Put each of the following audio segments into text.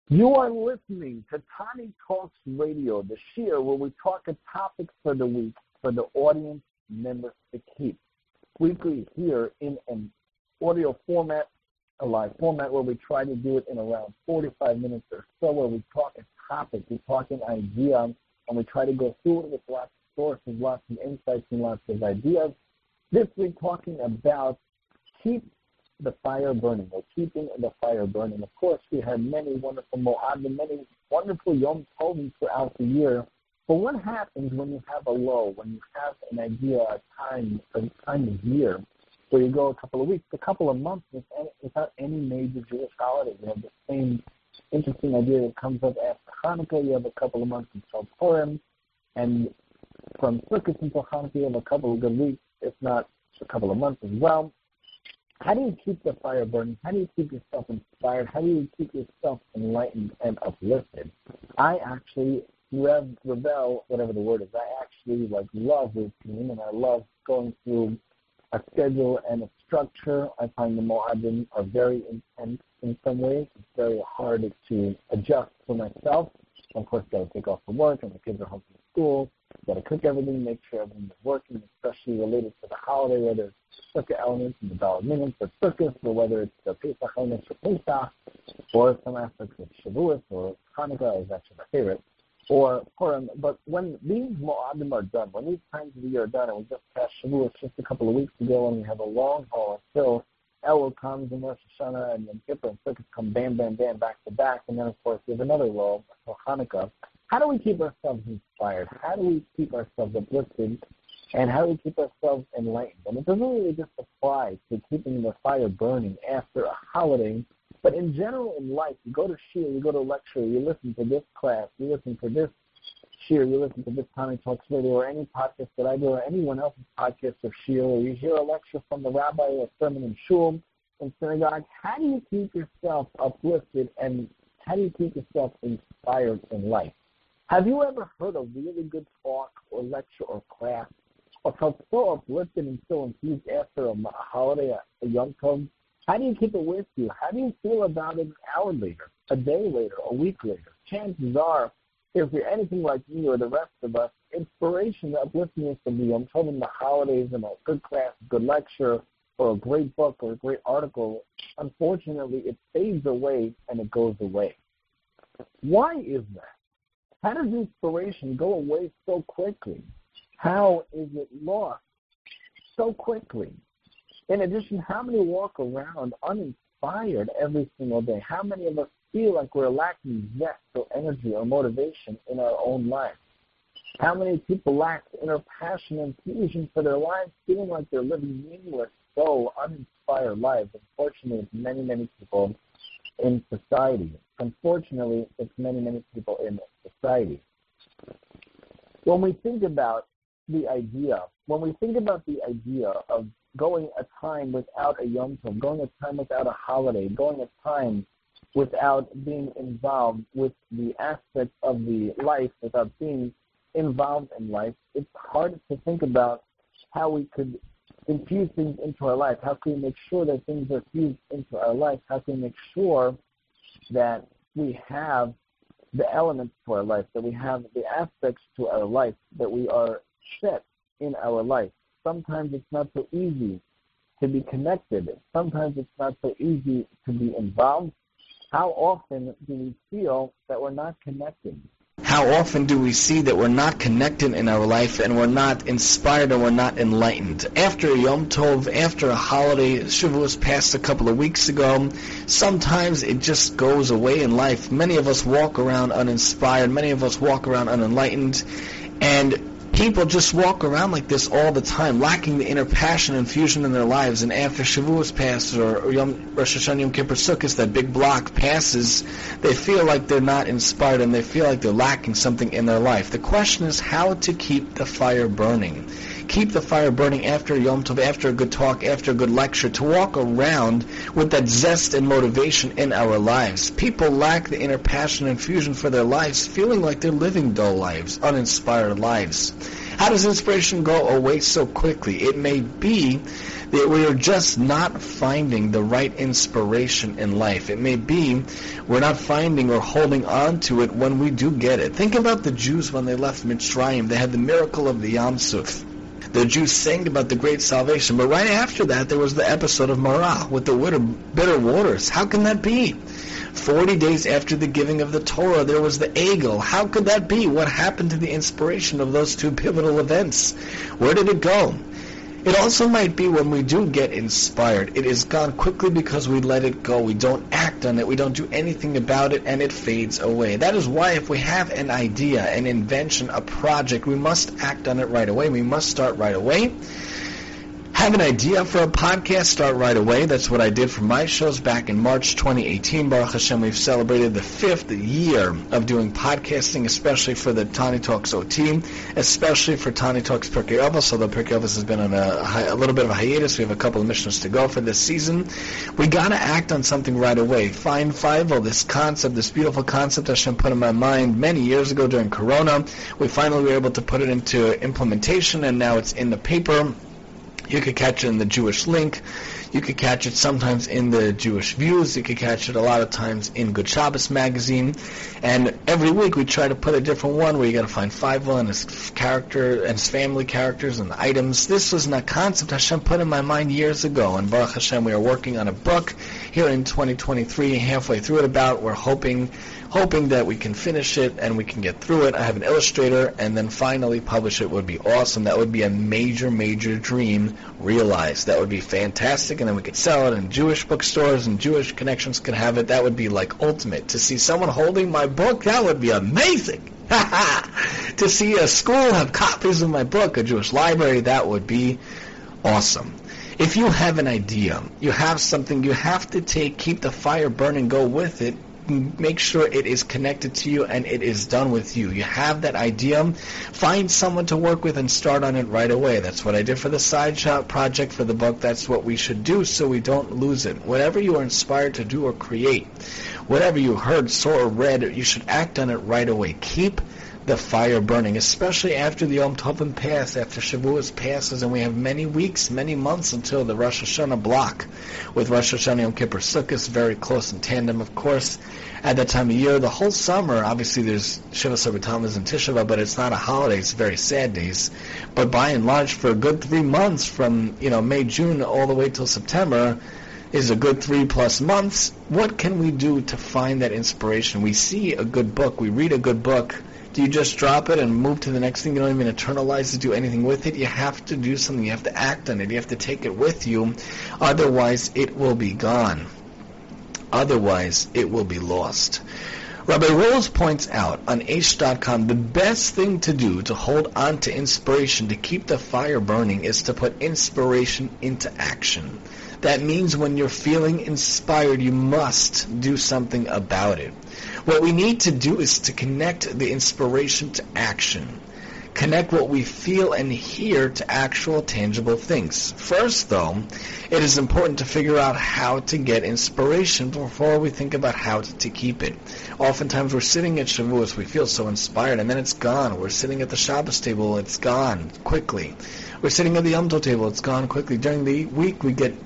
You are listening to Tani Talks Radio, the shir where we talk a topic for the week for the audience members to keep. Weekly here in an audio format, a live format where we try to do it in around 45 minutes or so, where we talk a topic, we talk an idea, and we try to go through it with lots of sources, lots of insights, and lots of ideas. This week talking about keep the fire burning, or keeping the fire burning. Of course, we had many wonderful Mo'adim, many wonderful Yom Tovim throughout the year. But what happens when you have a lull, when you have an idea, a time of year, where you go a couple of weeks, a couple of months without any major Jewish holiday? You have the same interesting idea that comes up after Hanukkah. You have a couple of months until Purim, and from Sukkot until Hanukkah, you have a couple of good weeks, if not a couple of months as well. How do you keep the fire burning? How do you keep yourself inspired? How do you keep yourself enlightened and uplifted? I actually, rebel, whatever the word is, I actually love routine, and I love going through a schedule and a structure. I find the Mo'adim are very intense in some ways. It's very hard to adjust for myself. Of course, got to take off from work, and the kids are home from school. Got to cook everything, make sure everything is working, especially related to the holiday, whether it's Sukkot elements and the dollar minutes for Sukkot, or whether it's the Pesach elements for Pesach, or some aspects of Shavuot or Hanukkah is actually my favorite, or Purim. But when these Mo'adim are done, when these times of the year are done, and we just passed Shavuot just a couple of weeks ago, and we have a long haul until Elul comes and Rosh Hashanah and then Kippur and Sukkot come bam, bam, bam, back to back, and then of course we have another lull until Hanukkah. How do we keep ourselves inspired? How do we keep ourselves uplifted? And how do we keep ourselves enlightened? And it doesn't really just apply to keeping the fire burning after a holiday, but in general in life, you go to shir, you go to lecture, you listen to this class, you listen to this shir, you listen to this Tani Talks Radio, or any podcast that I do, or anyone else's podcast or shir, or you hear a lecture from the rabbi or a sermon in shul, in synagogue. How do you keep yourself uplifted, and how do you keep yourself inspired in life? Have you ever heard a really good talk or lecture or class, or felt so uplifted and so infused after a holiday, a Yom Tov? How do you keep it with you? How do you feel about it an hour later, a day later, a week later? Chances are, if you're anything like me or the rest of us, inspiration, the upliftness of the Yom Tov and the holidays and a good class, a good lecture, or a great book or a great article, unfortunately, it fades away and it goes away. Why is that? How does inspiration go away so quickly? How is it lost so quickly? In addition, how many walk around uninspired every single day? How many of us feel like we're lacking zest or energy or motivation in our own lives? How many people lack inner passion and fusion for their lives, feeling like they're living meaningless, so uninspired lives? Unfortunately, it's many, many people in society. Unfortunately, it's many, many people in society. When we think about the idea of going a time without a Yom Tov, going a time without a holiday, going a time without being involved with the aspects of the life, without being involved in life, it's hard to think about how we could infuse things into our life. How can we make sure that things are fused into our life? How can we make sure that we have the elements to our life, that we have the aspects to our life, that we are set in our life? Sometimes it's not so easy to be connected. Sometimes it's not so easy to be involved. How often do we feel that we're not connected? How often do we see that we're not connected in our life, and we're not inspired, and we're not enlightened? After a Yom Tov, after a holiday, Shavuot passed a couple of weeks ago, sometimes it just goes away in life. Many of us walk around uninspired, many of us walk around unenlightened, and people just walk around like this all the time, lacking the inner passion and fusion in their lives. And after Shavuot passes, or Rosh Hashanah, Yom Kippur, Sukkot, that big block passes, they feel like they're not inspired, and they feel like they're lacking something in their life. The question is how to keep the fire burning. keep the fire burning after Yom Tov, after a good talk, after a good lecture, to walk around with that zest and motivation in our lives. People lack the inner passion and fusion for their lives, feeling like they're living dull lives, uninspired lives. How does inspiration go away so quickly? It may be that we are just not finding the right inspiration in life. It may be we're not finding or holding on to it when we do get it. Think about the Jews when they left Mitzrayim. They had the miracle of the Yam Suf. The Jews sang about the great salvation, but right after that there was the episode of Marah with the bitter waters. How can that be? 40 days after the giving of the Torah, there was the Egel. How could that be? What happened to the inspiration of those two pivotal events? Where did it go? It also might be when we do get inspired, it is gone quickly because we let it go. We don't act on it. We don't do anything about it, and it fades away. That is why if we have an idea, an invention, a project, we must act on it right away. We must start right away. Have an idea for a podcast? Start right away. That's what I did for my shows back in March 2018. Baruch Hashem, we've celebrated the 5th year of doing podcasting, especially for the Tani Talks OT, especially for Tani Talks Pirkei Avos, although Pirkei Avos has been on a little bit of a hiatus. We have a couple of missions to go for this season. We got to act on something right away. Find Fievel, this concept, this beautiful concept Hashem put in my mind many years ago during Corona. We finally were able to put it into implementation, and now it's in the paper. You could catch it in the Jewish Link. You could catch it sometimes in the Jewish Views. You could catch it a lot of times in Good Shabbos magazine. And every week we try to put a different one where you got to find Fievel and his character and his family characters and the items. This was a concept Hashem put in my mind years ago. And Baruch Hashem, we are working on a book here in 2023, halfway through it about. We're hoping that we can finish it and we can get through it. I have an illustrator, and then finally publish it would be awesome. That would be a major, major dream realized. That would be fantastic, and then we could sell it in Jewish bookstores, and Jewish connections could have it. That would be like ultimate. To see someone holding my book, that would be amazing. To see a school have copies of my book, a Jewish library, that would be awesome. If you have an idea, you have something, you have to keep the fire burning, go with it. Make sure it is connected to you and it is done with you. You have that idea, find someone to work with and start on it right away. That's what I did for the side shop project for the book. That's what we should do so we don't lose it. Whatever you are inspired to do or create, whatever you heard, saw, or read, you should act on it right away. Keep the fire burning, especially after the Yom Tovim pass, after Shavuos passes, and we have many weeks, many months until the Rosh Hashanah block, with Rosh Hashanah, Yom Kippur, Sukkot, very close in tandem, of course. At that time of year, the whole summer, obviously there's Shiva Sabbat Tammuz and Tisha B'Av, but it's not a holiday, it's very sad days. But by and large, for a good 3 months, from May, June, all the way till September, is a good 3+ months. What can we do to find that inspiration? We see a good book, we read a good book. Do you just drop it and move to the next thing? You don't even internalize it, do anything with it. You have to do something. You have to act on it. You have to take it with you. Otherwise, it will be gone. Otherwise, it will be lost. Rabbi Rose points out on Aish.com, the best thing to do to hold on to inspiration, to keep the fire burning, is to put inspiration into action. That means when you're feeling inspired, you must do something about it. What we need to do is to connect the inspiration to action. Connect what we feel and hear to actual tangible things. First, though, it is important to figure out how to get inspiration before we think about how to keep it. Oftentimes we're sitting at Shavuos, we feel so inspired, and then it's gone. We're sitting at the Shabbos table, it's gone quickly. We're sitting at the Yom Tov table, it's gone quickly. During the week we get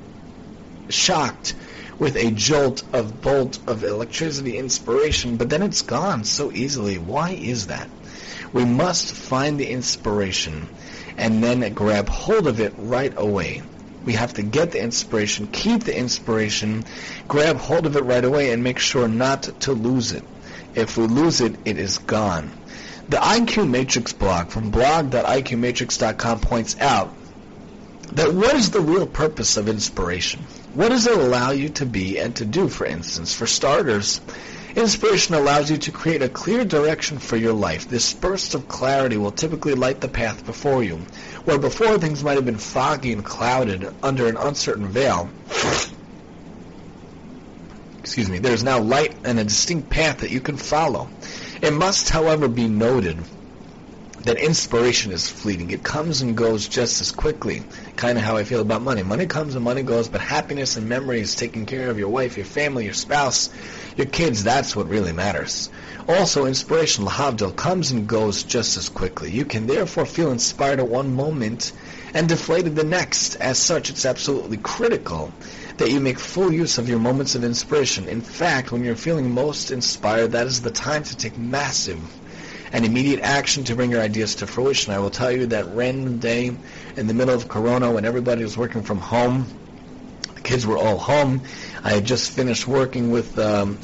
shocked with a bolt of electricity, inspiration, but then it's gone so easily. Why is that? We must find the inspiration and then grab hold of it right away. We have to get the inspiration, keep the inspiration, grab hold of it right away, and make sure not to lose it. If we lose it, it is gone. The IQ Matrix blog from blog.iqmatrix.com points out that what is the real purpose of inspiration? What does it allow you to be and to do, for instance? For starters, inspiration allows you to create a clear direction for your life. This burst of clarity will typically light the path before you. Where before things might have been foggy and clouded under an uncertain veil, there is now light and a distinct path that you can follow. It must, however, be noted that inspiration is fleeting. It comes and goes just as quickly. Kind of how I feel about money. Money comes and money goes, but happiness and memories, taking care of your wife, your family, your spouse, your kids, that's what really matters. Also, inspiration, lahavdil, comes and goes just as quickly. You can therefore feel inspired at one moment and deflated the next. As such, it's absolutely critical that you make full use of your moments of inspiration. In fact, when you're feeling most inspired, that is the time to take massive and immediate action to bring your ideas to fruition. I will tell you that random day in the middle of Corona, when everybody was working from home, the kids were all home, I had just finished working with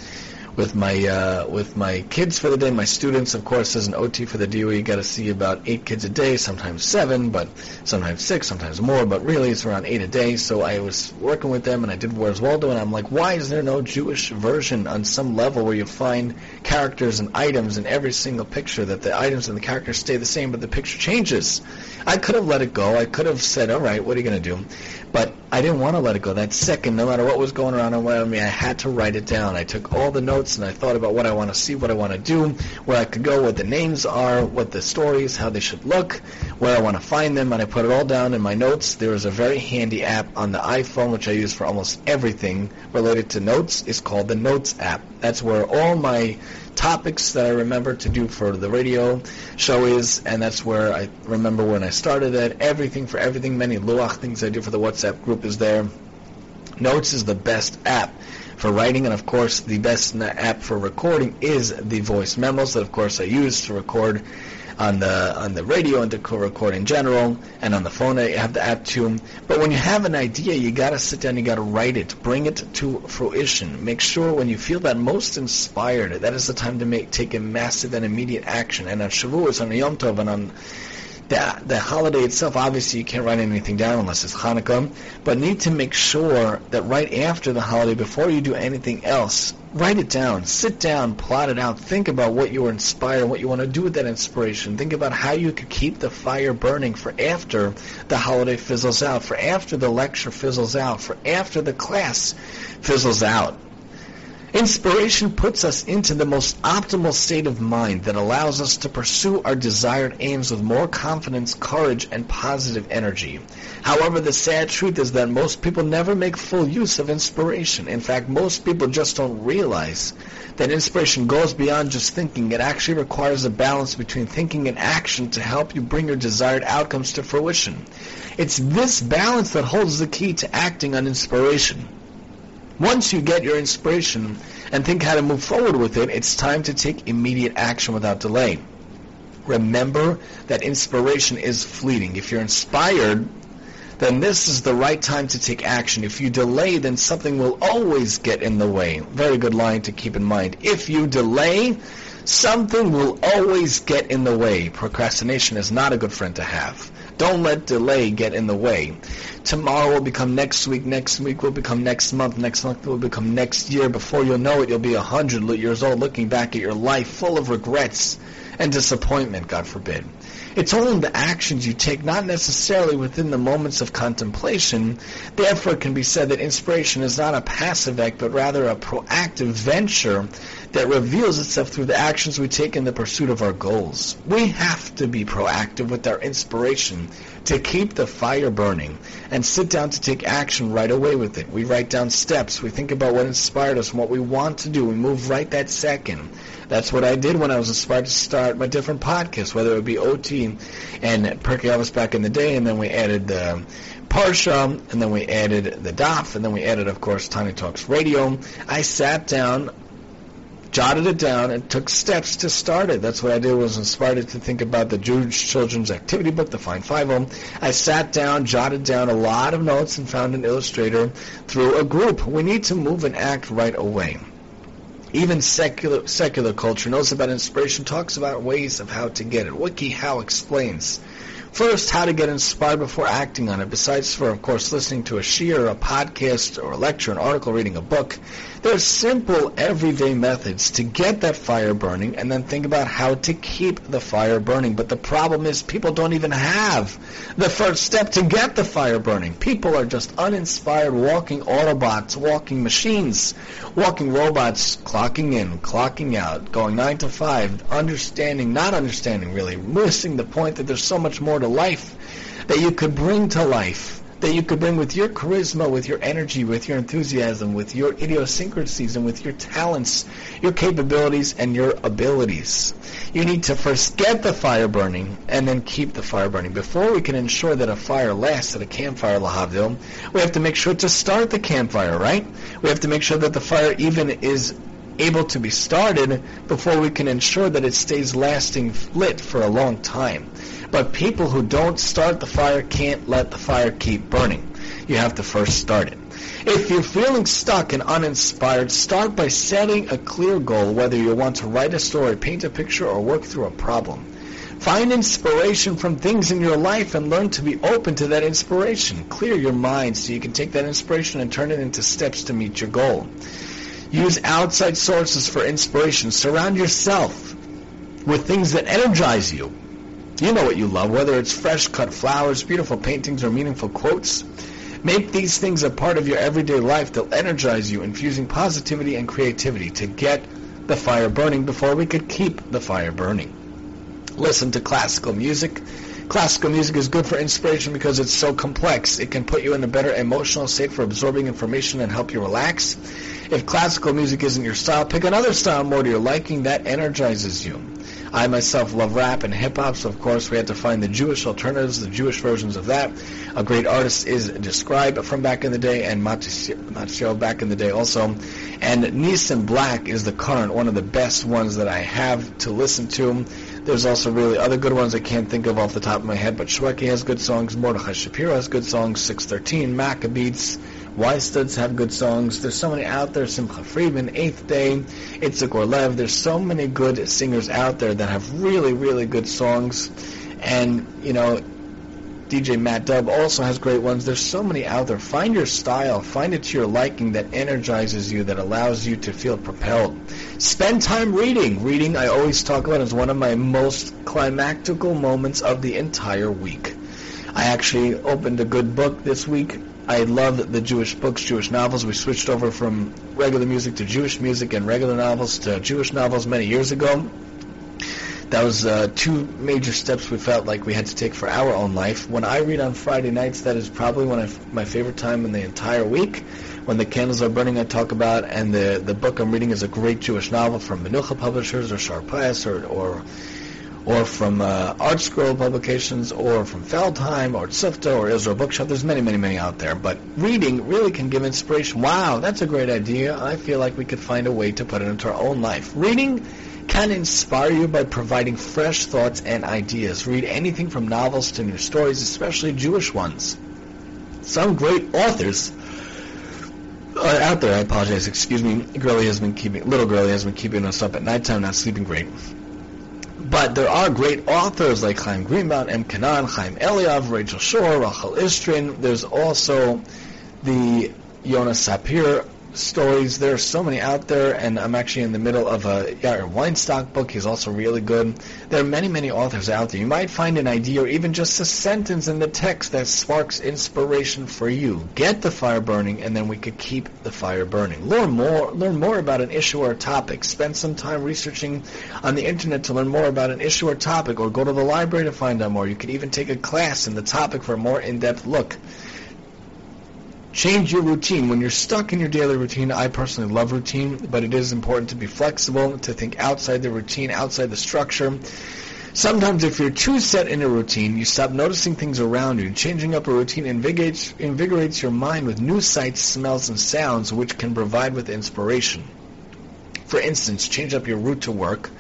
my kids for the day. My students, of course, as an OT for the DOE, you got to see about 8 kids a day, sometimes 7, but sometimes 6, sometimes more, but really it's around 8 a day. So I was working with them, and I did Where's Waldo, and I'm like, why is there no Jewish version on some level where you find characters and items in every single picture, that the items and the characters stay the same, but the picture changes? I could have let it go. I could have said, all right, what are you going to do? But I didn't want to let it go. That second, no matter what was going on around me, I had to write it down. I took all the notes and I thought about what I want to see, what I want to do, where I could go, what the names are, what the stories, how they should look, where I want to find them, and I put it all down in my notes. There is a very handy app on the iPhone, which I use for almost everything related to notes. It's called the Notes app. That's where all my topics that I remember to do for the radio show is, and that's where I remember when I started it. Everything for everything, many luach things I do for the WhatsApp group is there. Notes is the best app for writing, and of course the best app for recording is the voice memos that of course I use to record on the radio and to record in general, and on the phone I have the app too. But when you have an idea, you got to sit down, you got to write it, bring it to fruition. Make sure when you feel that most inspired, that is the time to take a massive and immediate action. And on Shavuos, on Yom Tov, and on the holiday itself, obviously you can't write anything down unless it's Hanukkah, but need to make sure that right after the holiday, before you do anything else, write it down, sit down, plot it out, think about what you were inspired, what you want to do with that inspiration, think about how you could keep the fire burning for after the holiday fizzles out, for after the lecture fizzles out, for after the class fizzles out. Inspiration puts us into the most optimal state of mind that allows us to pursue our desired aims with more confidence, courage, and positive energy. However, the sad truth is that most people never make full use of inspiration. In fact, most people just don't realize that inspiration goes beyond just thinking. It actually requires a balance between thinking and action to help you bring your desired outcomes to fruition. It's this balance that holds the key to acting on inspiration. Once you get your inspiration and think how to move forward with it, it's time to take immediate action without delay. Remember that inspiration is fleeting. If you're inspired, then this is the right time to take action. If you delay, then something will always get in the way. Very good line to keep in mind. If you delay, something will always get in the way. Procrastination is not a good friend to have. Don't let delay get in the way. Tomorrow will become next week will become next month will become next year. Before you'll know it, you'll be 100 years old looking back at your life full of regrets and disappointment, God forbid. It's only the actions you take, not necessarily within the moments of contemplation. Therefore, it can be said that inspiration is not a passive act, but rather a proactive venture that reveals itself through the actions we take in the pursuit of our goals. We have to be proactive with our inspiration to keep the fire burning and sit down to take action right away with it. We write down steps. We think about what inspired us and what we want to do. We move right that second. That's what I did when I was inspired to start my different podcasts, whether it would be OT and Perkei Avos back in the day, and then we added the Parsha, and then we added the Daf, and then we added, of course, Tiny Talks Radio. I sat down, jotted it down, and took steps to start it. That's what I did, was inspired to think about the Jewish Children's Activity Book, the Fine 5-0. I sat down, jotted down a lot of notes, and found an illustrator through a group. We need to move and act right away. Even secular culture knows about inspiration, talks about ways of how to get it. WikiHow explains First, how to get inspired before acting on it. Besides for, of course, listening to a shiur, a podcast, or a lecture, an article, reading a book, there's simple, everyday methods to get that fire burning, and then think about how to keep the fire burning. But the problem is people don't even have the first step to get the fire burning. People are just uninspired, walking Autobots, walking machines, walking robots, clocking in, clocking out, going 9 to 5, not understanding really, missing the point that there's so much more to life that you could bring to life, that you could bring with your charisma, with your energy, with your enthusiasm, with your idiosyncrasies, and with your talents, your capabilities, and your abilities. You need to first get the fire burning and then keep the fire burning. Before we can ensure that a fire lasts at a campfire, lahavdil, we have to make sure to start the campfire, right? We have to make sure that the fire even is able to be started before we can ensure that it stays lasting lit for a long time. But people who don't start the fire can't let the fire keep burning. You have to first start it. If you're feeling stuck and uninspired, start by setting a clear goal, whether you want to write a story, paint a picture, or work through a problem. Find inspiration from things in your life and learn to be open to that inspiration. Clear your mind so you can take that inspiration and turn it into steps to meet your goal. Use outside sources for inspiration. Surround yourself with things that energize you. You know what you love, whether it's fresh cut flowers, beautiful paintings, or meaningful quotes. Make these things a part of your everyday life. They'll energize you, infusing positivity and creativity to get the fire burning before we could keep the fire burning. Listen to classical music. Classical music is good for inspiration because it's so complex. It can put you in a better emotional state for absorbing information and help you relax. If classical music isn't your style, pick another style more to your liking that energizes you. I myself love rap and hip-hop, so of course we had to find the Jewish alternatives, the Jewish versions of that. A great artist is Describe from back in the day, and Matio back in the day also. And Nissan Black is the current, one of the best ones that I have to listen to. There's also really other good ones I can't think of off the top of my head, but Shweki has good songs, Mordechai Shapiro has good songs, 613, Maccabees, Y-Studs have good songs. There's so many out there, Simcha Friedman, Eighth Day, Itzik Orlev. There's so many good singers out there that have really, really good songs. And, you know, DJ Matt Dubb also has great ones. There's so many out there. Find your style. Find it to your liking that energizes you, that allows you to feel propelled. Spend time reading. Reading, I always talk about, is one of my most climactical moments of the entire week. I actually opened a good book this week. I love the Jewish books, Jewish novels. We switched over from regular music to Jewish music and regular novels to Jewish novels many years ago. That was two major steps we felt like we had to take for our own life. When I read on Friday nights, that is probably my favorite time in the entire week. When the candles are burning, I talk about, and the book I'm reading is a great Jewish novel from Menucha Publishers or Shar Pius or from Art Scroll Publications, or from Feldheim, or Tzufta, or Israel Bookshop. There's many, many, many out there. But reading really can give inspiration. Wow, that's a great idea. I feel like we could find a way to put it into our own life. Reading can inspire you by providing fresh thoughts and ideas. Read anything from novels to new stories, especially Jewish ones. Some great authors are out there. I apologize. Excuse me. Little girlie has been keeping us up at nighttime, not sleeping great. But there are great authors like Chaim Greenbaum, M. Kanan, Chaim Eliav, Rachel Shore, Rachel Istrin. There's also the Jonas Sapir stories. There are so many out there, and I'm actually in the middle of a Yair Weinstock book. He's also really good. There are many, many authors out there. You might find an idea or even just a sentence in the text that sparks inspiration for you. Get the fire burning, and then we could keep the fire burning. Learn more about an issue or a topic. Spend some time researching on the internet to learn more about an issue or topic, or go to the library to find out more. You could even take a class in the topic for a more in-depth look. Change your routine. When you're stuck in your daily routine, I personally love routine, but it is important to be flexible, to think outside the routine, outside the structure. Sometimes if you're too set in a routine, you stop noticing things around you. Changing up a routine invigorates your mind with new sights, smells, and sounds, which can provide with inspiration. For instance, change up your route to work.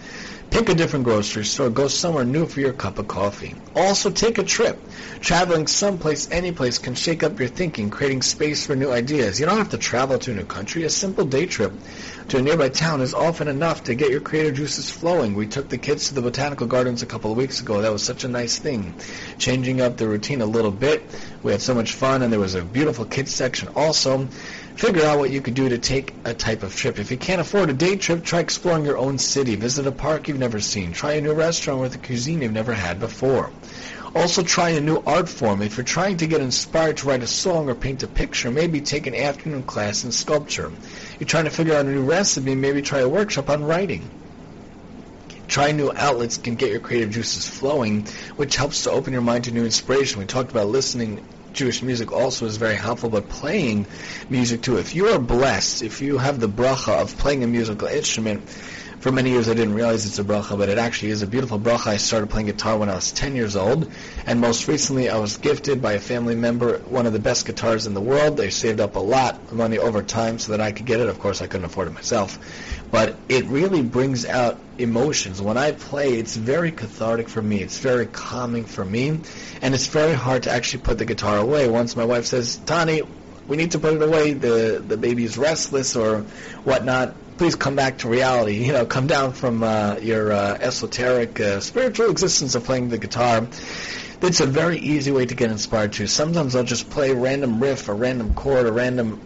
Pick a different grocery store. Go somewhere new for your cup of coffee. Also, take a trip. Traveling someplace, any place, can shake up your thinking, creating space for new ideas. You don't have to travel to a new country. A simple day trip to a nearby town is often enough to get your creative juices flowing. We took the kids to the botanical gardens a couple of weeks ago. That was such a nice thing. Changing up the routine a little bit. We had so much fun, and there was a beautiful kids section also. Figure out what you could do to take a type of trip. If you can't afford a day trip, try exploring your own city. Visit a park you've never seen. Try a new restaurant with a cuisine you've never had before. Also, try a new art form. If you're trying to get inspired to write a song or paint a picture, maybe take an afternoon class in sculpture. You're trying to figure out a new recipe, maybe try a workshop on writing. Trying new outlets can get your creative juices flowing, which helps to open your mind to new inspiration. We talked about listening. Jewish music also is very helpful, but playing music too. If you are blessed, if you have the bracha of playing a musical instrument, for many years I didn't realize it's a bracha, but it actually is a beautiful bracha. I started playing guitar when I was 10 years old, and most recently I was gifted by a family member one of the best guitars in the world. They saved up a lot of money over time so that I could get it. Of course, I couldn't afford it myself. But it really brings out emotions. When I play, it's very cathartic for me. It's very calming for me. And it's very hard to actually put the guitar away. Once my wife says, Tani, we need to put it away. The baby's restless or whatnot. Please come back to reality. You know, come down from your esoteric spiritual existence of playing the guitar. It's a very easy way to get inspired too. Sometimes I'll just play a random riff, a random chord, a random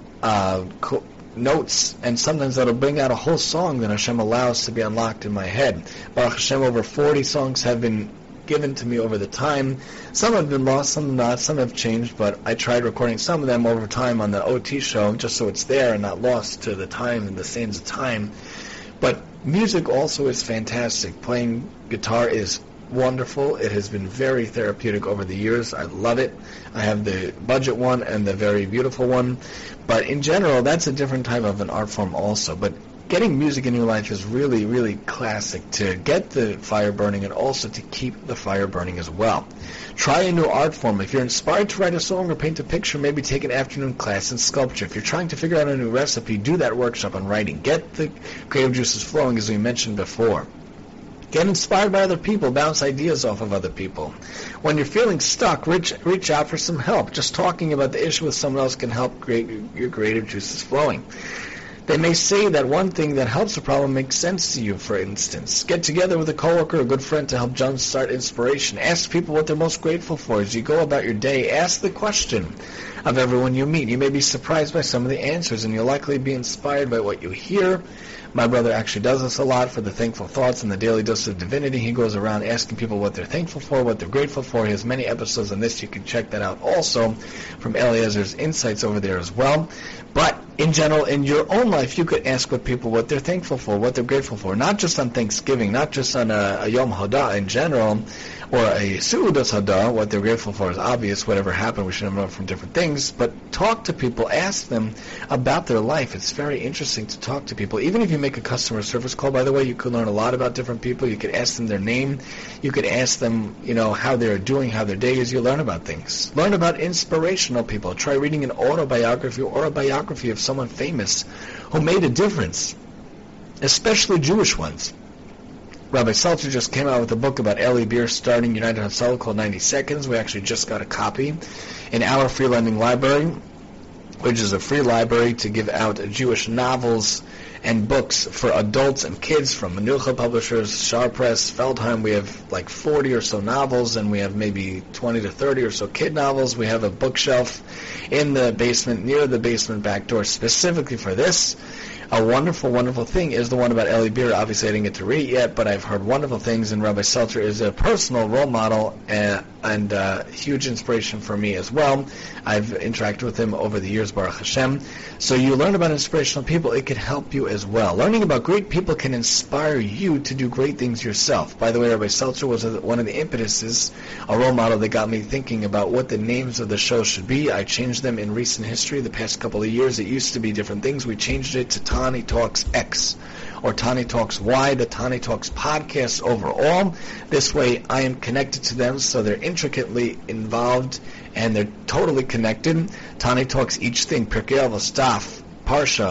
notes, and sometimes that'll bring out a whole song that Hashem allows to be unlocked in my head. Baruch Hashem, over 40 songs have been given to me over the time. Some have been lost, some not, some have changed, but I tried recording some of them over time on the OT show, just so it's there and not lost to the time and the sands of time. But music also is fantastic. Playing guitar is wonderful. It has been very therapeutic over the years. I love it. I have the budget one and the very beautiful one. But in general, that's a different type of an art form also. But getting music in your life is really, really classic to get the fire burning and also to keep the fire burning as well. Try a new art form. If you're inspired to write a song or paint a picture, maybe take an afternoon class in sculpture. If you're trying to figure out a new recipe, do that workshop on writing. Get the creative juices flowing, as we mentioned before. Get inspired by other people. Bounce ideas off of other people. When you're feeling stuck, reach out for some help. Just talking about the issue with someone else can help create your creative juices flowing. They may say that one thing that helps a problem makes sense to you, for instance. Get together with a coworker or a good friend to help jumpstart inspiration. Ask people what they're most grateful for as you go about your day. Ask the question of everyone you meet. You may be surprised by some of the answers, and you'll likely be inspired by what you hear. My brother actually does this a lot for the Thankful Thoughts and the Daily Dose of Divinity. He goes around asking people what they're thankful for, what they're grateful for. He has many episodes on this. You can check that out also from Eliezer's Insights over there as well. But in general, in your own life, you could ask what they're thankful for, what they're grateful for, not just on Thanksgiving, not just on a Yom Hodah in general, or a Su'udas Hodah. What they're grateful for is obvious. Whatever happened, we should have known from different things. But talk to people, ask them about their life. It's very interesting to talk to people. Even if you make a customer service call, by the way, you could learn a lot about different people. You could ask them their name. You could ask them, how they're doing, how their day is. You learn about things. Learn about inspirational people. Try reading an autobiography or a biography of someone famous who made a difference, especially Jewish ones. Rabbi Seltzer just came out with a book about Eli Beer starting United Hatzalah called 90 Seconds. We actually just got a copy in our free lending library, which is a free library to give out Jewish novels and books for adults and kids from Menucha Publishers, Shar Press, Feldheim. We have like 40 or so novels, and we have maybe 20 to 30 or so kid novels. We have a bookshelf in the basement, near the basement back door, specifically for this. A wonderful, wonderful thing is the one about Eli Beer. Obviously, I didn't get to read it yet, but I've heard wonderful things, and Rabbi Seltzer is a personal role model and huge inspiration for me as well. I've interacted with him over the years, Baruch Hashem. So you learn about inspirational people. It could help you as well. Learning about great people can inspire you to do great things yourself. By the way, Rabbi Seltzer was one of the impetuses, a role model that got me thinking about what the names of the shows should be. I changed them in recent history, the past couple of years. It used to be different things. We changed it to Tani Talks X or Tani Talks Y, the Tani Talks podcast overall. This way I am connected to them, so they're intricately involved and they're totally connected. Tani Talks each thing, Pirkei Avos, Daf, Parsha,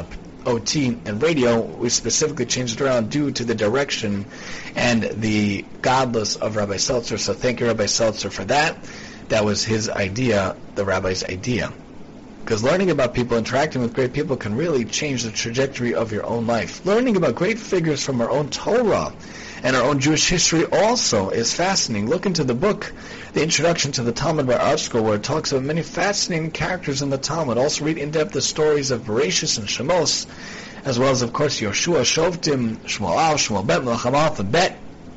OT and radio. We specifically changed it around due to the direction and the godless of Rabbi Seltzer. So thank you, Rabbi Seltzer, for that. That was his idea, the rabbi's idea. Because learning about people, interacting with great people can really change the trajectory of your own life. Learning about great figures from our own Torah and our own Jewish history also is fascinating. Look into the book, The Introduction to the Talmud by ArtScroll, where it talks about many fascinating characters in the Talmud. Also read in depth the stories of Bereshis and Shemos, as well as, of course, Yoshua, Shoftim, Shmuel Av, Shmuel Bet, Melachim Alpha Bet.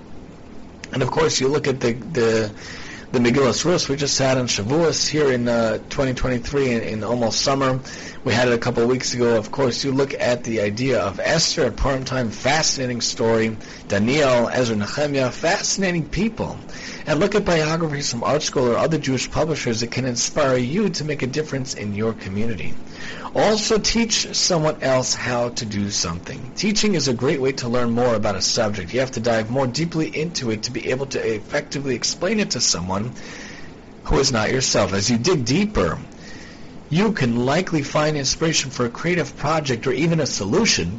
And, of course, you look at the Megillas Rus we just had on Shavuos here in 2023 in almost summer. We had it a couple of weeks ago. Of course, you look at the idea of Esther at Purim time, fascinating story. Daniel, Ezra, Nehemiah, fascinating people. And look at biographies from ArtScroll or other Jewish publishers that can inspire you to make a difference in your community. Also, teach someone else how to do something. Teaching is a great way to learn more about a subject. You have to dive more deeply into it to be able to effectively explain it to someone who is not yourself. As you dig deeper, you can likely find inspiration for a creative project or even a solution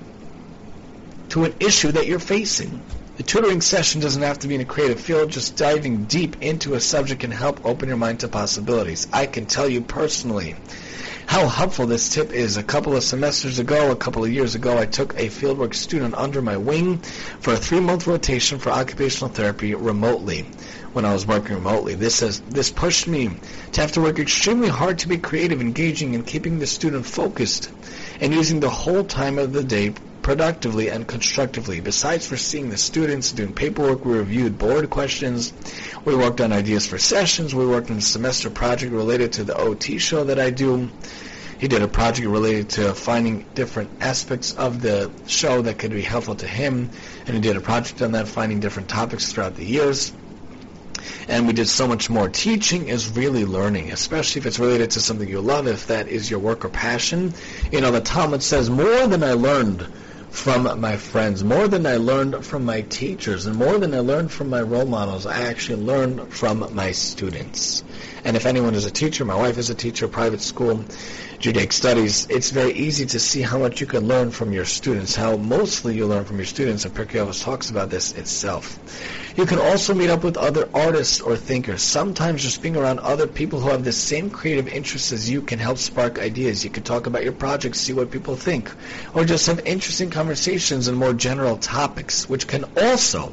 to an issue that you're facing. The tutoring session doesn't have to be in a creative field. Just diving deep into a subject can help open your mind to possibilities. I can tell you personally how helpful this tip is. A couple of semesters ago, a couple of years ago, I took a fieldwork student under my wing for a 3-month rotation for occupational therapy remotely when I was working remotely. This pushed me to have to work extremely hard to be creative, engaging, and keeping the student focused and using the whole time of the day productively and constructively. Besides for seeing the students, doing paperwork, we reviewed board questions, we worked on ideas for sessions, we worked on a semester project related to the OT show that I do. He did a project related to finding different aspects of the show that could be helpful to him, and he did a project on that, finding different topics throughout the years. And we did so much more. Teaching is really learning, especially if it's related to something you love, if that is your work or passion. You know, the Talmud says, more than I learned from my friends, more than I learned from my teachers, and more than I learned from my role models, I actually learned from my students. And if anyone is a teacher, my wife is a teacher, private school, Judaic studies, it's very easy to see how much you can learn from your students, how mostly you learn from your students, and Pirkei Avos talks about this itself. You can also meet up with other artists or thinkers. Sometimes just being around other people who have the same creative interests as you can help spark ideas. You can talk about your projects, see what people think, or just have interesting conversations on more general topics, which can also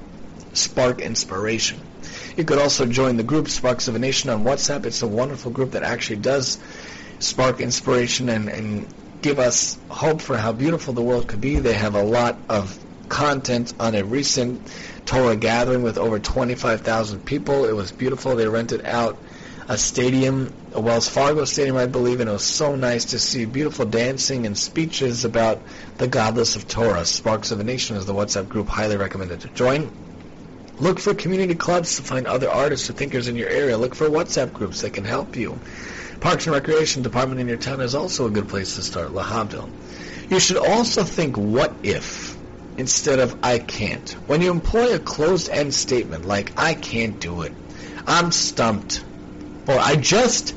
spark inspiration. You could also join the group Sparks of a Nation on WhatsApp. It's a wonderful group that actually does spark inspiration and give us hope for how beautiful the world could be. They have a lot of content on a recent Torah gathering with over 25,000 people. It was beautiful. They rented out a stadium, a Wells Fargo stadium, I believe, and it was so nice to see beautiful dancing and speeches about the godless of Torah. Sparks of a Nation is the WhatsApp group. Highly recommended to join. Look for community clubs to find other artists or thinkers in your area. Look for WhatsApp groups that can help you. Parks and Recreation Department in your town is also a good place to start, Lahavdil. You should also think, what if, instead of I can't. When you employ a closed-end statement like, I can't do it, I'm stumped, or I just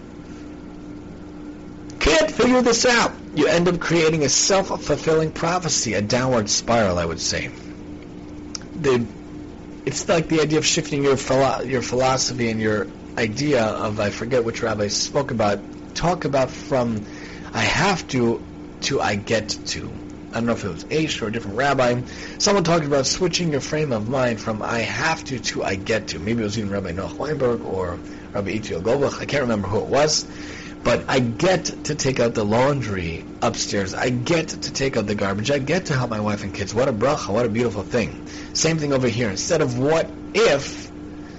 can't figure this out, you end up creating a self-fulfilling prophecy, a downward spiral, I would say. It's like the idea of shifting your philosophy and your idea of, I forget which rabbi spoke about, talk about from I have to I get to. I don't know if it was Aish or a different rabbi. Someone talked about switching your frame of mind from I have to I get to. Maybe it was even Rabbi Noach Weinberg or Rabbi Itziel Goldbach. I can't remember who it was. But I get to take out the laundry upstairs. I get to take out the garbage. I get to help my wife and kids. What a bracha, what a beautiful thing. Same thing over here. Instead of what if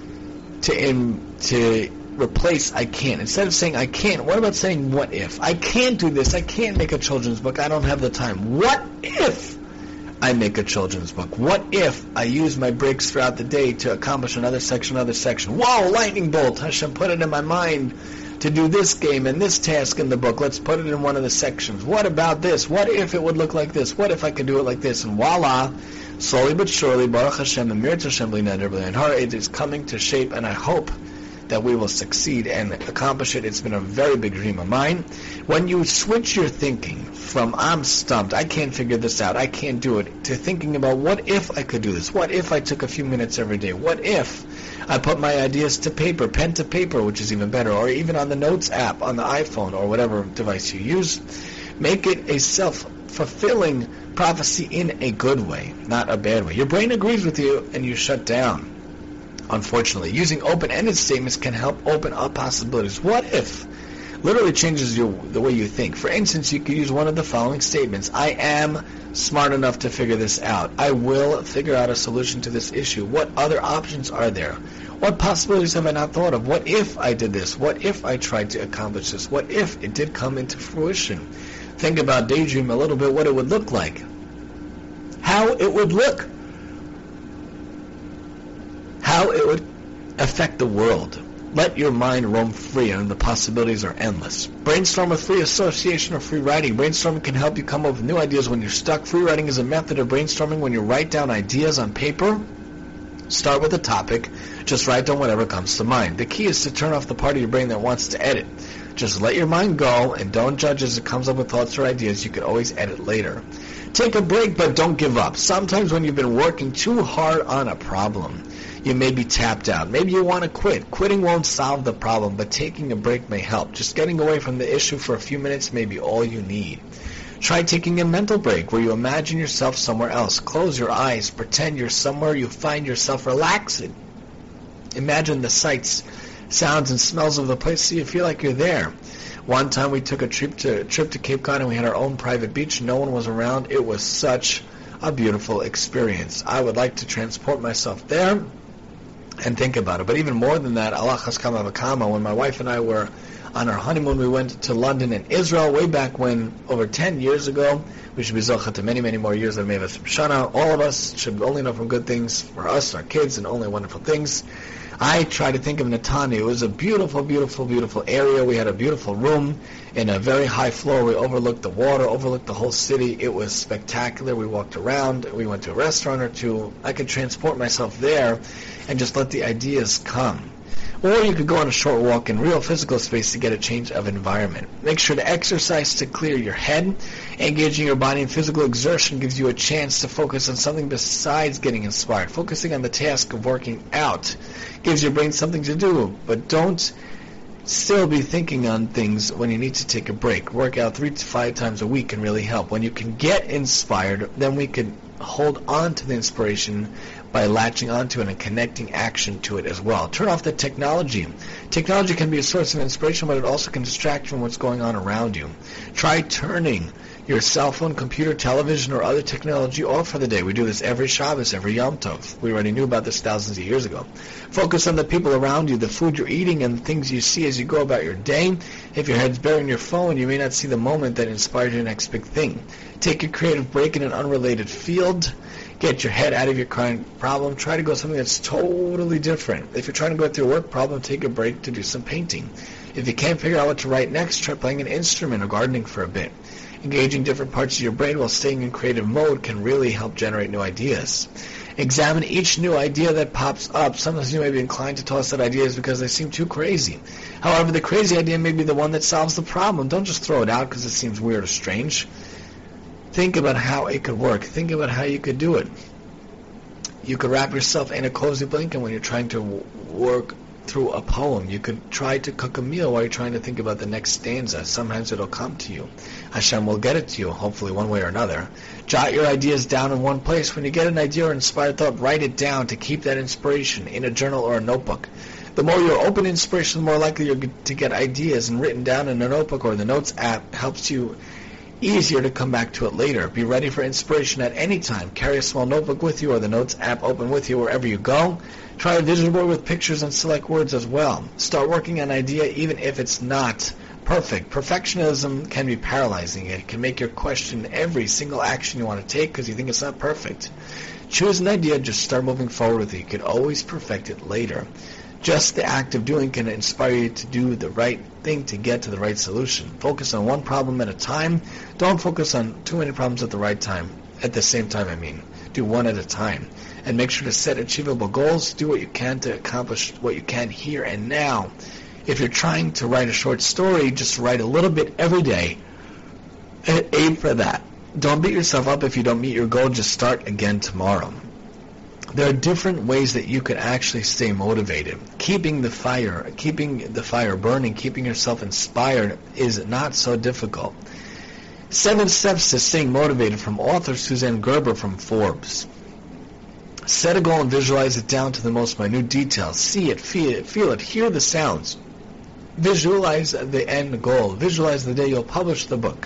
to replace I can't. Instead of saying I can't, what about saying what if? I can't do this. I can't make a children's book. I don't have the time. What if I make a children's book? What if I use my breaks throughout the day to accomplish another section? Whoa, lightning bolt. Hashem put it in my mind to do this game and this task in the book. Let's put it in one of the sections. What about this? What if it would look like this? What if I could do it like this? And voila, slowly but surely, Baruch Hashem, Amir Hashem, it is coming to shape, and I hope that we will succeed and accomplish it. It's been a very big dream of mine. When you switch your thinking from I'm stumped, I can't figure this out, I can't do it, to thinking about what if I could do this, what if I took a few minutes every day, what if I put my ideas to paper, pen to paper, which is even better, or even on the Notes app on the iPhone or whatever device you use, make it a self-fulfilling prophecy in a good way, not a bad way. Your brain agrees with you and you shut down. Unfortunately, using open-ended statements can help open up possibilities. What if literally changes the way you think. For instance, you could use one of the following statements. I am smart enough to figure this out. I will figure out a solution to this issue. What other options are there? What possibilities have I not thought of? What if I did this? What if I tried to accomplish this? What if it did come into fruition? Think about, daydream a little bit what it would look like. How it would look. How it would affect the world. Let your mind roam free, and the possibilities are endless. Brainstorm with free association or free writing. Brainstorming can help you come up with new ideas when you're stuck. Free writing is a method of brainstorming when you write down ideas on paper. Start with a topic. Just write down whatever comes to mind. The key is to turn off the part of your brain that wants to edit. Just let your mind go and don't judge as it comes up with thoughts or ideas. You can always edit later. Take a break, but don't give up. Sometimes when you've been working too hard on a problem, you may be tapped out. Maybe you want to quit. Quitting won't solve the problem, but taking a break may help. Just getting away from the issue for a few minutes may be all you need. Try taking a mental break where you imagine yourself somewhere else. Close your eyes. Pretend you're somewhere you find yourself relaxing. Imagine the sights, sounds, and smells of the place so you feel like you're there. One time we took a trip to Cape Cod and we had our own private beach. No one was around. It was such a beautiful experience. I would like to transport myself there and think about it. But even more than that, Allah Chazkama V'Kama, when my wife and I were on our honeymoon, we went to London and Israel way back when, over 10 years ago. We should be zocheh to many, many more years than Meva's Shana. All of us should only know from good things for us, our kids, and only wonderful things. I try to think of Netanya. It was a beautiful, beautiful, beautiful area. We had a beautiful room in a very high floor. We overlooked the water, overlooked the whole city. It was spectacular. We walked around. We went to a restaurant or two. I could transport myself there and just let the ideas come. Or you could go on a short walk in real physical space to get a change of environment. Make sure to exercise to clear your head. Engaging your body in physical exertion gives you a chance to focus on something besides getting inspired. Focusing on the task of working out gives your brain something to do, but don't still be thinking on things when you need to take a break. Work out 3 to 5 times a week can really help. When you can get inspired, then we can hold on to the inspiration by latching onto it and connecting action to it as well. Turn off the technology. Technology can be a source of inspiration, but it also can distract you from what's going on around you. Try turning your cell phone, computer, television, or other technology off for the day. We do this every Shabbos, every Yom Tov. We already knew about this thousands of years ago. Focus on the people around you, the food you're eating, and the things you see as you go about your day. If your head's buried in your phone, you may not see the moment that inspired your next big thing. Take a creative break in an unrelated field. Get your head out of your current problem. Try to go something that's totally different. If you're trying to go through a work problem, take a break to do some painting. If you can't figure out what to write next, try playing an instrument or gardening for a bit. Engaging different parts of your brain while staying in creative mode can really help generate new ideas. Examine each new idea that pops up. Sometimes you may be inclined to toss out ideas because they seem too crazy. However, the crazy idea may be the one that solves the problem. Don't just throw it out because it seems weird or strange. Think about how it could work. Think about how you could do it. You could wrap yourself in a cozy blanket when you're trying to work through a poem. You could try to cook a meal while you're trying to think about the next stanza. Sometimes it'll come to you. Hashem will get it to you, hopefully one way or another. Jot your ideas down in one place. When you get an idea or inspired thought, write it down to keep that inspiration in a journal or a notebook. The more you're open to inspiration, the more likely you're to get ideas, and written down in a notebook or the Notes app helps you easier to come back to it later. Be ready for inspiration at any time. Carry a small notebook with you or the Notes app open with you wherever you go. Try a vision board with pictures and select words as well. Start working on an idea even if it's not perfect. Perfectionism can be paralyzing. It can make you question every single action you want to take because you think it's not perfect. Choose an idea, just start moving forward with it. You can always perfect it later. Just the act of doing can inspire you to do the right thing to get to the right solution. Focus on one problem at a time. Don't focus on too many problems at the same time. Do one at a time. and make sure to set achievable goals. Do what you can to accomplish what you can here and now. If you're trying to write a short story, just write a little bit every day and aim for that. Don't beat yourself up if you don't meet your goal. Just start again tomorrow. There are different ways that you can actually stay motivated. Keeping the fire burning, keeping yourself inspired is not so difficult. 7 steps to staying motivated, from author Suzanne Gerber from Forbes. Set a goal and visualize it down to the most minute details. See it, feel it, hear the sounds. Visualize the end goal. Visualize the day you'll publish the book.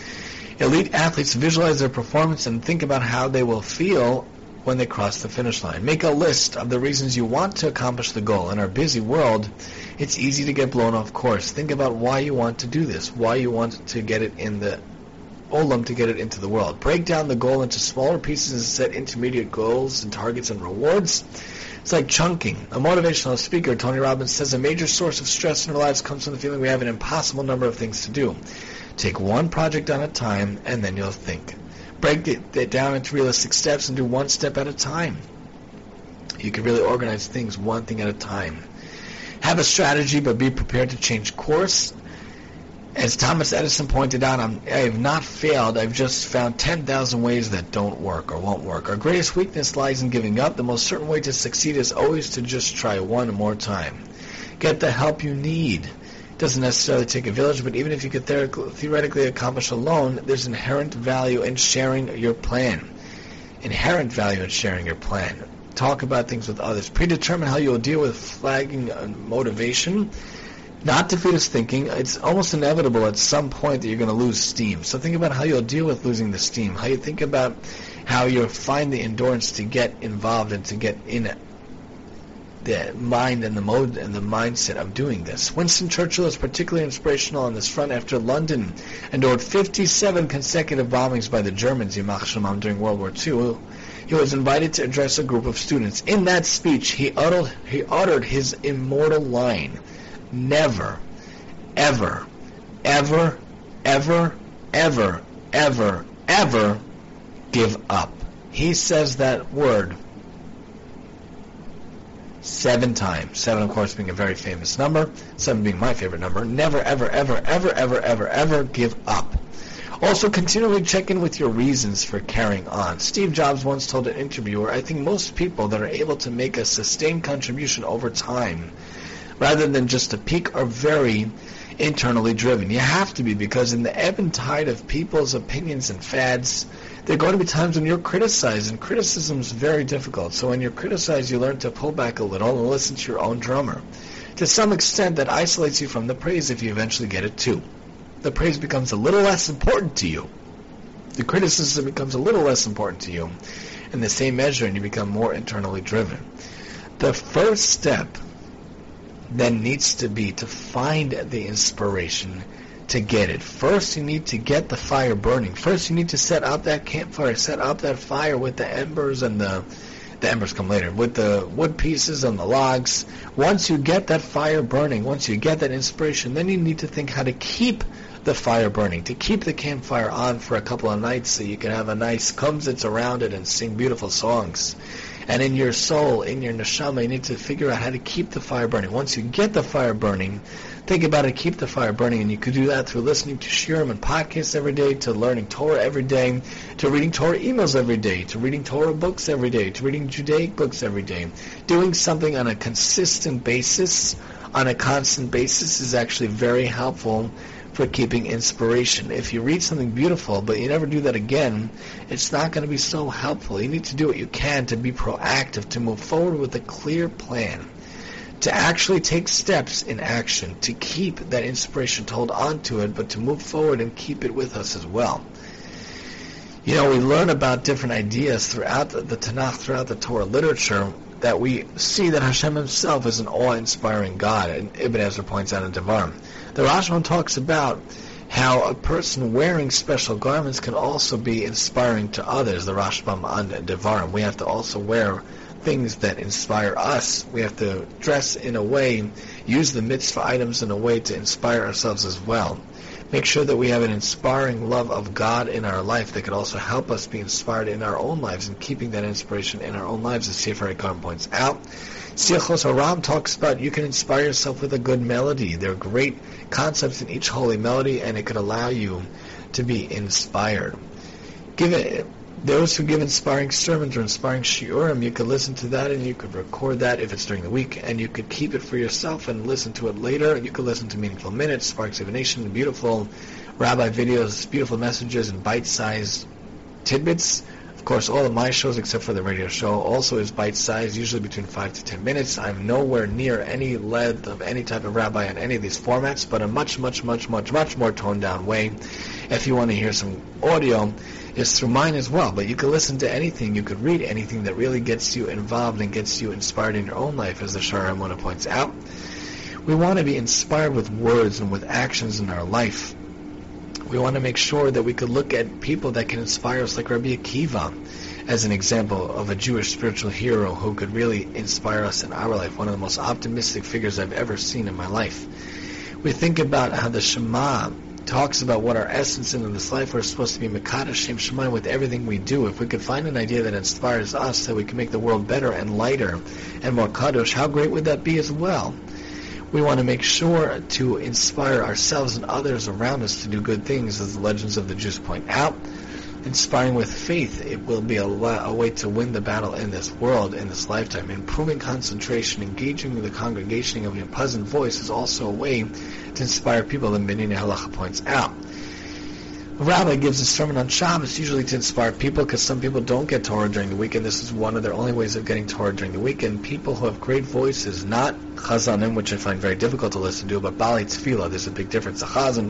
Elite athletes visualize their performance and think about how they will feel when they cross the finish line. Make a list of the reasons you want to accomplish the goal. In our busy world, it's easy to get blown off course. Think about why you want to do this, why you want to get it in the Olam, to get it into the world. Break down the goal into smaller pieces and set intermediate goals and targets and rewards. It's like chunking. A motivational speaker, Tony Robbins, says a major source of stress in our lives comes from the feeling we have an impossible number of things to do. Take one project at a time, and then you'll think. Break it down into realistic steps and do one step at a time. You can really organize things one thing at a time. Have a strategy, but be prepared to change course. As Thomas Edison pointed out, I have not failed. I've just found 10,000 ways that don't work or won't work. Our greatest weakness lies in giving up. The most certain way to succeed is always to just try one more time. Get the help you need. It doesn't necessarily take a village, but even if you could theoretically accomplish alone, there's inherent value in sharing your plan. Inherent value in sharing your plan. Talk about things with others. Predetermine how you'll deal with flagging motivation. Not defeatist thinking. It's almost inevitable at some point that you're going to lose steam. So think about how you'll deal with losing the steam. How you think about how you'll find the endurance to get involved and to get in the mind and the mode and the mindset of doing this. Winston Churchill is particularly inspirational on this front. After London endured 57 consecutive bombings by the Germans, Yimach Shemam, during World War II, he was invited to address a group of students. In that speech, he uttered his immortal line: never, ever, ever, ever, ever, ever, ever give up. He says that word 7 times. 7, of course, being a very famous number. 7 being my favorite number. Never, ever, ever, ever, ever, ever, ever give up. Also, continually check in with your reasons for carrying on. Steve Jobs once told an interviewer, I think most people that are able to make a sustained contribution over time, rather than just a peak, are very internally driven. You have to be, because in the ebb and tide of people's opinions and fads, there are going to be times when you're criticized, and criticism is very difficult. So when you're criticized, you learn to pull back a little and listen to your own drummer. To some extent, that isolates you from the praise if you eventually get it too. The praise becomes a little less important to you. The criticism becomes a little less important to you in the same measure, and you become more internally driven. The first step then needs to be to find the inspiration to get it. First, you need to get the fire burning. First, you need to set up that campfire, set up that fire with the embers, and the embers come later, with the wood pieces and the logs. Once you get that fire burning, once you get that inspiration, then you need to think how to keep the fire burning, to keep the campfire on for a couple of nights so you can have a nice kumsitz around it and sing beautiful songs. And in your soul, in your neshama, you need to figure out how to keep the fire burning. Once you get the fire burning, think about it, keep the fire burning, and you could do that through listening to shiurim and podcasts every day, to learning Torah every day, to reading Torah emails every day, to reading Torah books every day, to reading Judaic books every day. Doing something on a consistent basis, on a constant basis, is actually very helpful for keeping inspiration. If you read something beautiful, but you never do that again, it's not going to be so helpful. You need to do what you can to be proactive, to move forward with a clear plan, to actually take steps in action, to keep that inspiration, to hold on to it, but to move forward and keep it with us as well. You know, we learn about different ideas throughout the Tanakh, throughout the Torah literature, that we see that Hashem himself is an awe-inspiring God, and Ibn Ezra points out in Devarim. The Rashbam talks about how a person wearing special garments can also be inspiring to others. The Rashbam on Devarim. We have to also wear things that inspire us. We have to dress in a way, use the mitzvah items in a way to inspire ourselves as well. Make sure that we have an inspiring love of God in our life that could also help us be inspired in our own lives and keeping that inspiration in our own lives, as Sefer HaIkar points out. Sichos HaRam talks about you can inspire yourself with a good melody. There are great concepts in each holy melody, and it could allow you to be inspired. Those who give inspiring sermons or inspiring shiurim, you could listen to that and you could record that if it's during the week, and you could keep it for yourself and listen to it later. You could listen to Meaningful Minutes, Sparks of a Nation, beautiful rabbi videos, beautiful messages, and bite-sized tidbits. Of course, all of my shows, except for the radio show, also is bite-sized, usually between 5 to 10 minutes. I'm nowhere near any length of any type of rabbi in any of these formats, but a much more toned-down way. If you want to hear some audio, it's through mine as well. But you can listen to anything, you could read anything that really gets you involved and gets you inspired in your own life, as the Sha'ar HaEmunah points out. We want to be inspired with words and with actions in our life. We want to make sure that we could look at people that can inspire us, like Rabbi Akiva, as an example of a Jewish spiritual hero who could really inspire us in our life, one of the most optimistic figures I've ever seen in my life. We think about how the Shema talks about what our essence in this life, we're supposed to be Mekadosh Shem Shemayim with everything we do. If we could find an idea that inspires us, that we can make the world better and lighter and more Kadosh, how great would that be as well? We want to make sure to inspire ourselves and others around us to do good things, as the legends of the Jews point out. Inspiring with faith, it will be a way to win the battle in this world, in this lifetime. Improving concentration, engaging with the congregation of your pleasant voice is also a way to inspire people, the B'nai Halacha points out. A rabbi gives a sermon on Shabbos, usually to inspire people, because some people don't get Torah during the week, and this is one of their only ways of getting Torah during the week. And people who have great voices, not chazanim, which I find very difficult to listen to, but Bali Tefillah, there's a big difference. A chazan,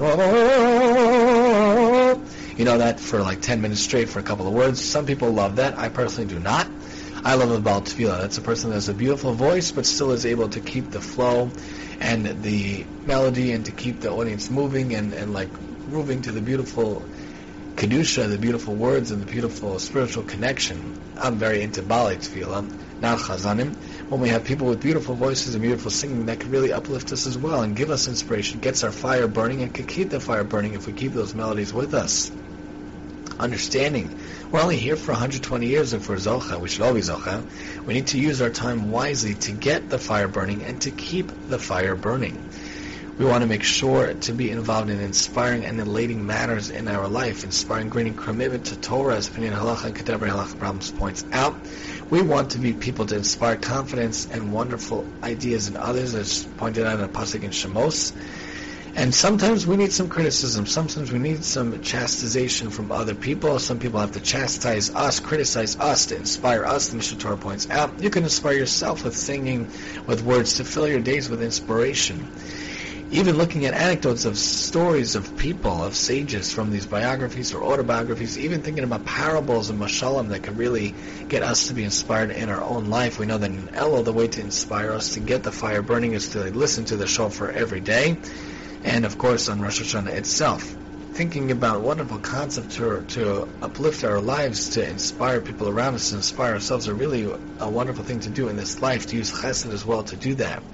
you know that for like 10 minutes straight for a couple of words. Some people love that. I personally do not. I love a Baal Tefillah. That's a person that has a beautiful voice, but still is able to keep the flow and the melody and to keep the audience moving and like moving to the beautiful Kedusha, the beautiful words and the beautiful spiritual connection. I'm very into Bali Tefillah, not Chazanim. When we have people with beautiful voices and beautiful singing, that can really uplift us as well and give us inspiration, gets our fire burning, and can keep the fire burning if we keep those melodies with us. Understanding, we're only here for 120 years, and for Zocha, we should all be Zocha. We need to use our time wisely to get the fire burning and to keep the fire burning. We want to make sure to be involved in inspiring and elating matters in our life, inspiring great commitment to Torah, as Pnei Halacha and Kedaber Halacha Problems points out. We want to be people to inspire confidence and wonderful ideas in others, as pointed out in a pasuk in Shemos. And sometimes we need some criticism. Sometimes we need some chastisation from other people. Some people have to chastise us, criticize us, to inspire us. The Mishnah Torah points out, you can inspire yourself with singing, with words, to fill your days with inspiration. Even looking at anecdotes of stories of people, of sages from these biographies or autobiographies, even thinking about parables and mashalim that can really get us to be inspired in our own life. We know that in Elul, the way to inspire us to get the fire burning is to listen to the shofar every day, and of course on Rosh Hashanah itself. Thinking about wonderful concepts to uplift our lives, to inspire people around us, to inspire ourselves, are really a wonderful thing to do in this life, to use chesed as well to do that.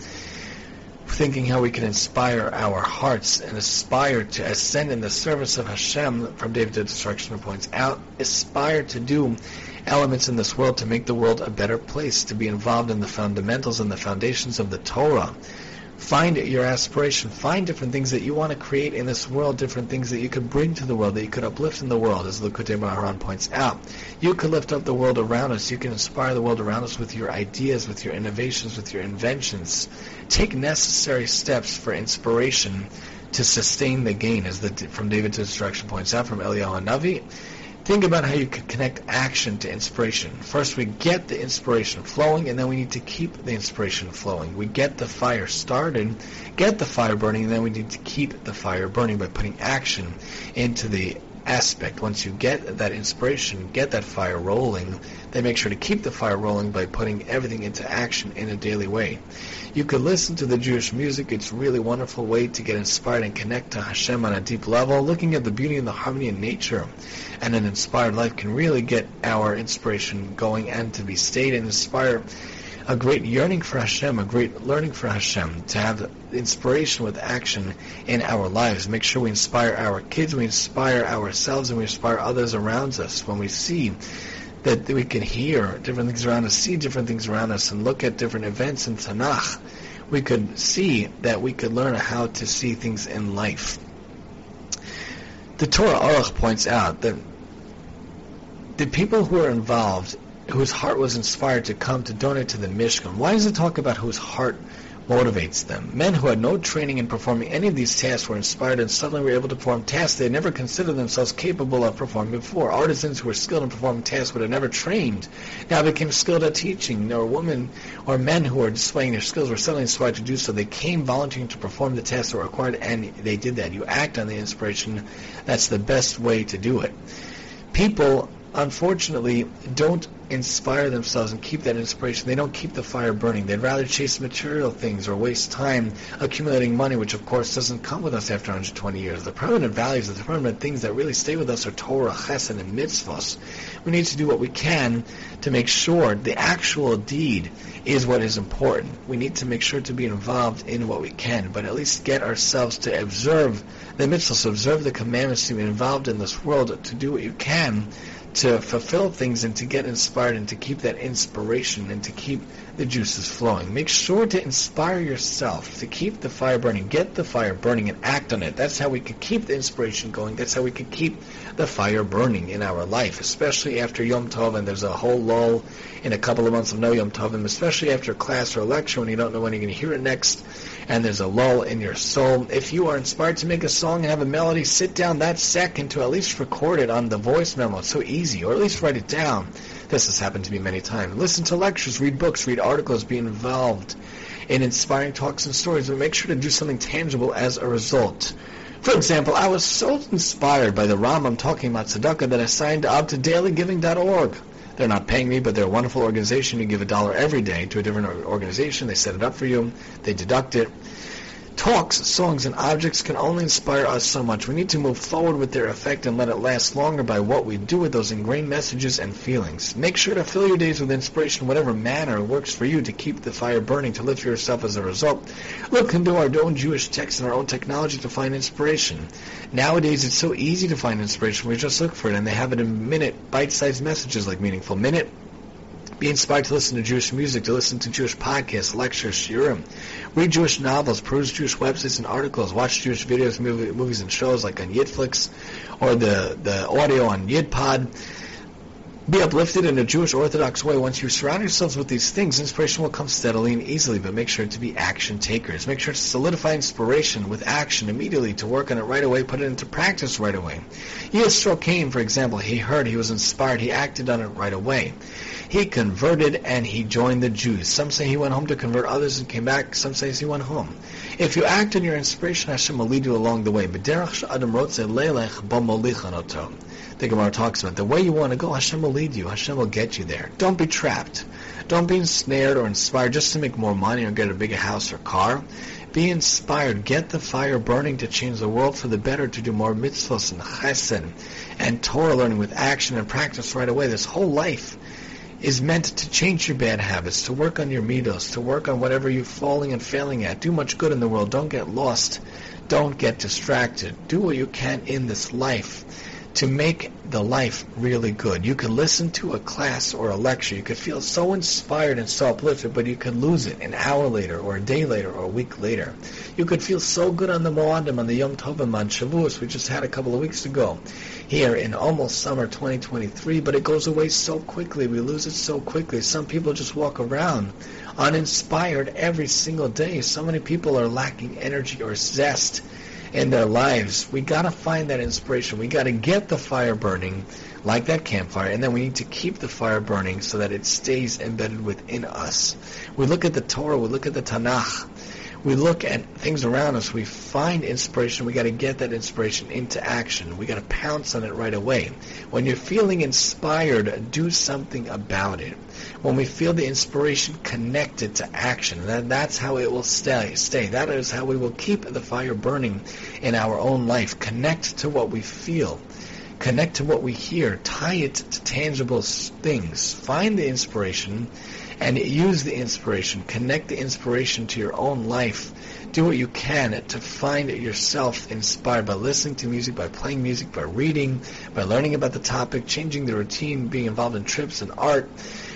Thinking how we can inspire our hearts and aspire to ascend in the service of Hashem, from David to Destruction points out, aspire to do elements in this world to make the world a better place, to be involved in the fundamentals and the foundations of the Torah. Find your aspiration. Find different things that you want to create in this world, different things that you could bring to the world, that you could uplift in the world, as Likutei Moharan points out. You could lift up the world around us. You can inspire the world around us with your ideas, with your innovations, with your inventions. Take necessary steps for inspiration to sustain the gain, as from David to Destruction points out, from Eliyahu Hanavi. Think about how you could connect action to inspiration. First, we get the inspiration flowing, and then we need to keep the inspiration flowing. We get the fire started, get the fire burning, and then we need to keep the fire burning by putting action into the aspect. Once you get that inspiration, get that fire rolling, then make sure to keep the fire rolling by putting everything into action in a daily way. You could listen to the Jewish music. It's a really wonderful way to get inspired and connect to Hashem on a deep level. Looking at the beauty and the harmony in nature and an inspired life can really get our inspiration going, and to be stayed and inspire a great yearning for Hashem, a great learning for Hashem, to have inspiration with action in our lives. Make sure we inspire our kids, we inspire ourselves, and we inspire others around us. When we see that we can hear different things around us, see different things around us, and look at different events in Tanakh, we could see that we could learn how to see things in life. The Torah Aruch points out that the people who are involved, whose heart was inspired to come to donate to the Mishkan, why does it talk about whose heart motivates them? Men who had no training in performing any of these tasks were inspired and suddenly were able to perform tasks they had never considered themselves capable of performing before. Artisans who were skilled in performing tasks but had never trained now became skilled at teaching. Or women or men who were displaying their skills were suddenly inspired to do so. They came volunteering to perform the tasks that were required, and they did that. You act on the inspiration. That's the best way to do it. People, unfortunately, don't inspire themselves and keep that inspiration. They don't keep the fire burning. They'd rather chase material things or waste time accumulating money, which of course doesn't come with us after 120 years. The permanent values, the permanent things that really stay with us are Torah, Chesed, and Mitzvos. We need to do what we can to make sure the actual deed is what is important. We need to make sure to be involved in what we can, but at least get ourselves to observe the Mitzvos, observe the commandments, to be involved in this world, to do what you can to fulfill things and to get inspired and to keep that inspiration and to keep the juices flowing. Make sure to inspire yourself, to keep the fire burning. Get the fire burning and act on it. That's how we can keep the inspiration going. That's how we can keep the fire burning in our life, especially after Yom Tov, and there's a whole lull in a couple of months of no Yom Tovim, especially after class or lecture when you don't know when you're going to hear it next, and there's a lull in your soul. If you are inspired to make a song and have a melody, sit down that second to at least record it on the voice memo. It's so easy, or at least write it down. This has happened to me many times. Listen to lectures, read books, read articles, be involved in inspiring talks and stories, but make sure to do something tangible as a result. For example, I was so inspired by the Rambam talking about tzedakah that I signed up to dailygiving.org. They're not paying me, but they're a wonderful organization. You give $1 every day to a different organization. They set it up for you. They deduct it. Talks, songs, and objects can only inspire us so much. We need to move forward with their effect and let it last longer by what we do with those ingrained messages and feelings. Make sure to fill your days with inspiration, whatever manner works for you, to keep the fire burning, to live for yourself as a result. Look into our own Jewish texts and our own technology to find inspiration. Nowadays, it's so easy to find inspiration. We just look for it, and they have it in minute, bite-sized messages like Meaningful Minute. Be inspired to listen to Jewish music, to listen to Jewish podcasts, lectures, shiurim. Read Jewish novels, peruse Jewish websites and articles, watch Jewish videos, movies, and shows like on Yidflix or the audio on YidPod. Be uplifted in a Jewish Orthodox way. Once you surround yourselves with these things, inspiration will come steadily and easily, but make sure to be action takers. Make sure to solidify inspiration with action immediately, to work on it right away, put it into practice right away. Yisro Cain, for example, he heard, he was inspired, he acted on it right away. He converted and he joined the Jews. Some say he went home to convert others and came back. Some say he went home. If you act on your inspiration, Hashem will lead you along the way. The Gemara talks about the way you want to go, Hashem will lead you. Hashem will get you there. Don't be trapped. Don't be ensnared or inspired just to make more money or get a bigger house or car. Be inspired. Get the fire burning to change the world for the better, to do more mitzvahs and chesed and Torah learning with action and practice right away. This whole life is meant to change your bad habits, to work on your midos, to work on whatever you're falling and failing at. Do much good in the world. Don't get lost. Don't get distracted. Do what you can in this life to make the life really good. You could listen to a class or a lecture. You could feel so inspired and so uplifted, but you could lose it an hour later or a day later or a week later. You could feel so good on the Moadim, on the Yom Tovim, on Shavuos, we just had a couple of weeks ago here in almost summer 2023, but it goes away so quickly. We lose it so quickly. Some people just walk around uninspired every single day. So many people are lacking energy or zest in their lives. We got to find that inspiration. We got to get the fire burning like that campfire, and then we need to keep the fire burning so that it stays embedded within us. We look at the Torah, we look at the Tanakh, we look at things around us, we find inspiration, we got to get that inspiration into action. We got to pounce on it right away. When you're feeling inspired, do something about it. When we feel the inspiration connected to action, that's how it will stay. That is how we will keep the fire burning in our own life. Connect to what we feel. Connect to what we hear. Tie it to tangible things. Find the inspiration and use the inspiration. Connect the inspiration to your own life. Do what you can to find yourself inspired by listening to music, by playing music, by reading, by learning about the topic, changing the routine, being involved in trips and art,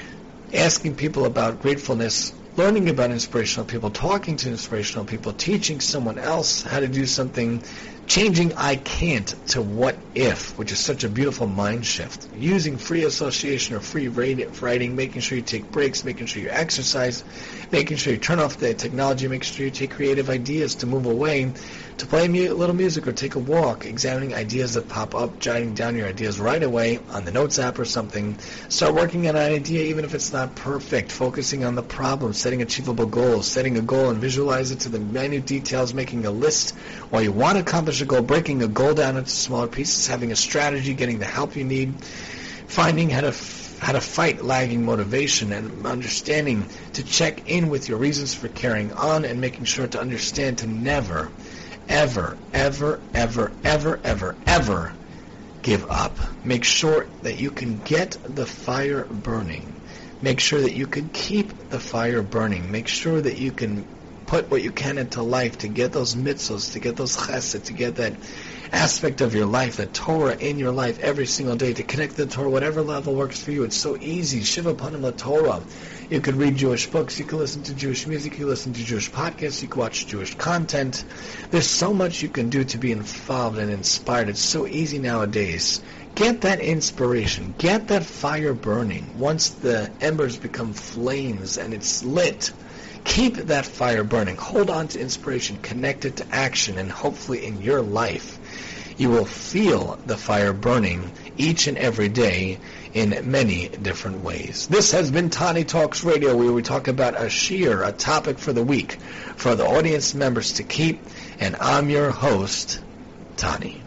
asking people about gratefulness, learning about inspirational people, talking to inspirational people, teaching someone else how to do something, changing I can't to what if, which is such a beautiful mind shift. Using free association or free writing, making sure you take breaks, making sure you exercise, making sure you turn off the technology, making sure you take creative ideas to move away, to play a little music or take a walk, examining ideas that pop up, jotting down your ideas right away on the Notes app or something. Start working on an idea even if it's not perfect, focusing on the problem, setting achievable goals, setting a goal and visualize it to the minute details, making a list while you want to accomplish a goal, breaking a goal down into smaller pieces, having a strategy, getting the help you need, finding how to fight lagging motivation, and understanding to check in with your reasons for carrying on, and making sure to understand to never, ever, ever, ever, ever, ever, ever give up. Make sure that you can get the fire burning. Make sure that you can keep the fire burning. Make sure that you can put what you can into life to get those mitzvos, to get those chesed, to get that aspect of your life, that Torah in your life every single day, to connect to the Torah, whatever level works for you. It's so easy. Shiva Panim LaTorah. You could read Jewish books, you could listen to Jewish music, you could listen to Jewish podcasts, you could watch Jewish content. There's so much you can do to be involved and inspired. It's so easy nowadays. Get that inspiration. Get that fire burning. Once the embers become flames and it's lit, keep that fire burning. Hold on to inspiration. Connect it to action. And hopefully in your life, you will feel the fire burning each and every day in many different ways. This has been Tani Talks Radio, where we talk about a shiur, a topic for the week, for the audience members to keep. And I'm your host, Tani.